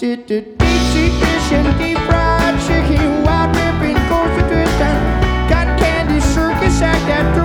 it the deep sea fish and deep fried chicken, wild ripping, coast to twist and cotton candy circus act after